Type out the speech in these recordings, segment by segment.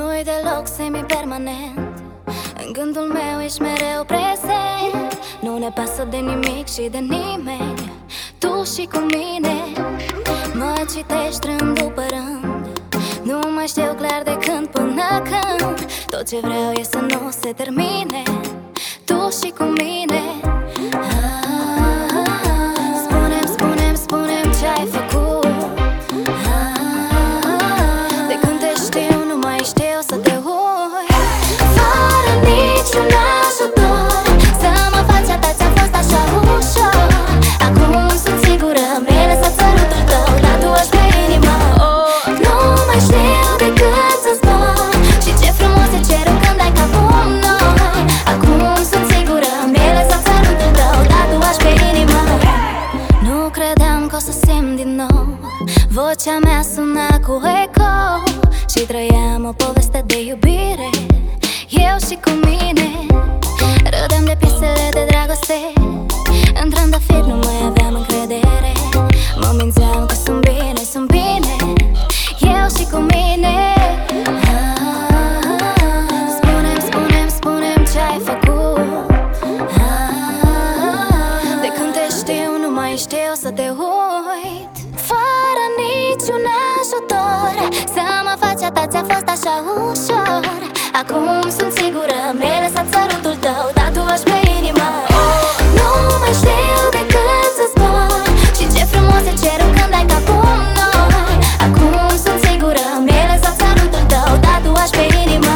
Nu-i deloc semi-permanent, în gândul meu ești mereu prezent. Nu ne pasă de nimic și de nimeni, tu și cu mine. Mă citești rând după rând, nu mai știu clar de când până când. Tot ce vreau e să nu se termine, tu și cu mine. Spune-mi ce ai făcut. De când te știu nu mai știu să te uit. Fără niciun ajutor, să mă faci a ta ți-a fost așa ușor. Acum sunt sigură, mi-ai lăsat sărutul tău, tatuaj pe inimă. Nu mai știu decât să zbor, și ce frumos e cerul când ai capul noi. Acum sunt sigură, mi-ai lăsat sărutul tău, tatuaj pe inimă. Nu credeam că o să simt din nou vocea mea suna cu eco și trăiam o poveste de iubire, eu și cu mine. Râdeam de piesele de dragoste, în trandafir nu mai aveam încredere. Mă mințeam că sunt bine, eu și cu mine. Spune-mi ce ai făcut. De când te știu nu mai știu să te uit. Fără niciun ajutor, să mă faci a ta ți-a fost așa ușor. Acum sunt sigură, mi-ai lăsat sărutul tău, tatuaj pe inimă. Nu mai știu decât să zbor, și ce frumos e cerul când ai capul noi. Acum sunt sigură, mi-ai lăsat sărutul tău, tatuaj pe inimă.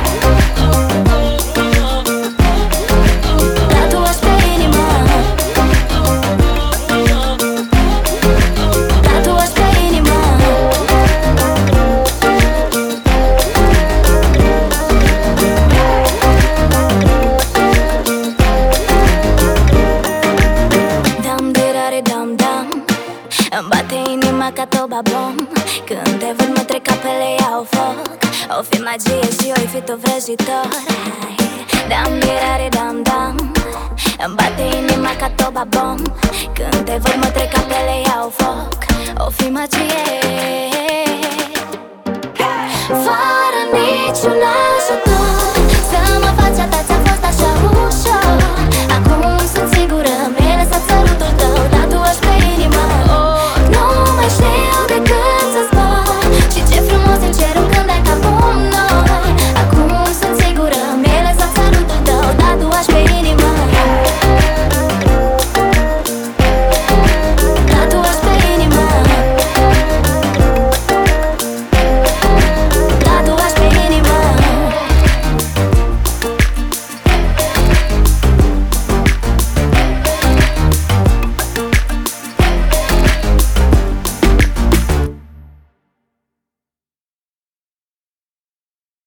Tatuaj pe inimă. Tatuaj pe inimă. Dam, îmi bate inima ca tobabom. Când te văd mă trec apele, iau foc. O fi magie și oi fi tu vrăjitor. Dam, îmi bate inima ca tobabom.